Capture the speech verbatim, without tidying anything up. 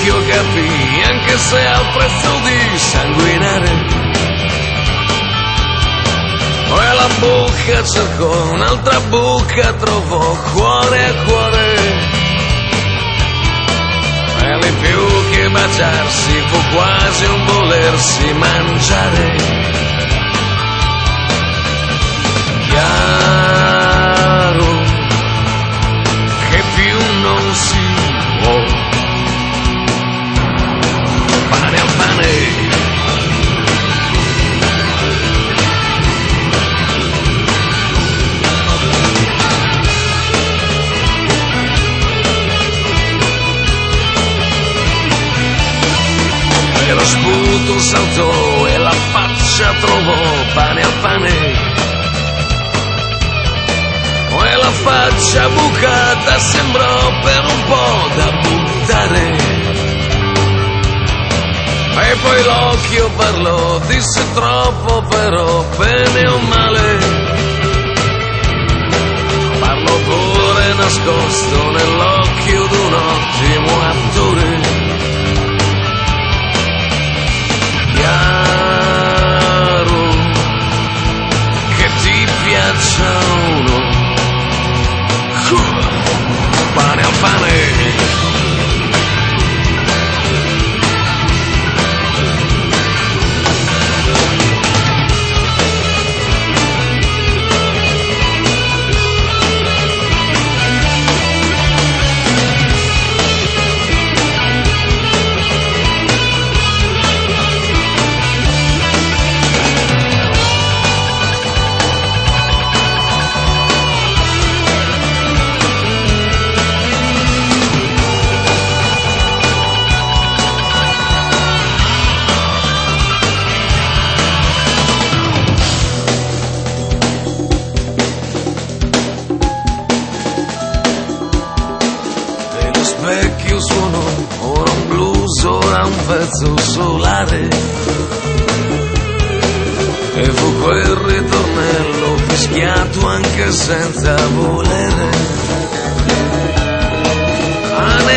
l'occhio capì, anche se al prezzo di sanguinare. E la bocca cercò, un'altra bocca trovò, cuore a cuore. E lì più che baciarsi fu quasi un volersi mangiare. Chiaro che più non si può. Pane al pane. E lo sputo saltò e la faccia trovò, pane al pane. E la faccia bucata sembrò per un po' da buttare. E poi l'occhio parlò, disse troppo però, bene o male. Parlò pure nascosto nell'occhio d'un ottimo attore. Chiaro che ti piacciono, pane al pane. Vecchio suono, ora un blues, ora un pezzo solare. E fu quel ritornello fischiato anche senza volere.